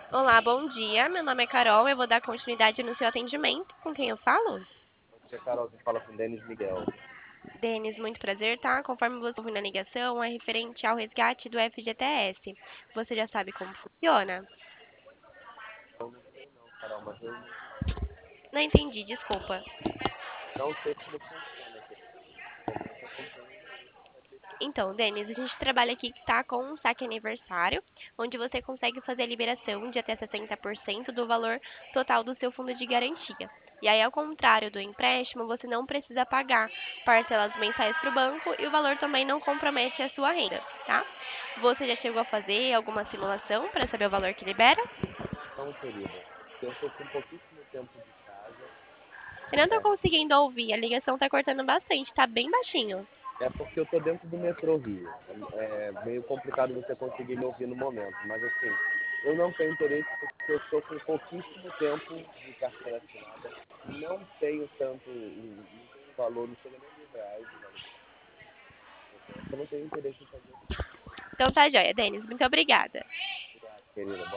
Olá, bom dia. Meu nome é Carol. Eu vou dar continuidade no seu atendimento. Com quem eu falo? Bom dia, Carol. Você fala com o Denis Miguel. Denis, muito prazer, tá? Conforme você ouviu na ligação, é referente ao resgate do FGTS. Você já sabe como funciona? Eu não sei não, Carol, mas eu Não entendi, desculpa. não sei como funciona aqui. No momento eu não tenho interesse em saber. Então, Denis, a gente trabalha aqui, tá, com um saque aniversário, onde você consegue fazer a liberação de até 60% do valor total do seu fundo de garantia. E aí, ao contrário do empréstimo, você não precisa pagar parcelas mensais para o banco e o valor também não compromete a sua renda, tá? Você já chegou a fazer alguma simulação para saber o valor que libera? Não, querida. Eu estou com pouquíssimo tempo de casa. Eu não tô É, conseguindo ouvir, a ligação tá cortando bastante, tá bem baixinho. é porque eu estou dentro do metrô Rio. É meio complicado você conseguir me ouvir no momento. Mas assim, eu não tenho interesse porque eu estou com pouquíssimo tempo de carteira assinada. Não tenho tanto, não tenho valor, não chega nem a R$ 1.000 de valor. Eu não tenho interesse em fazer isso, Então tá joia, Denis, muito obrigada. querida.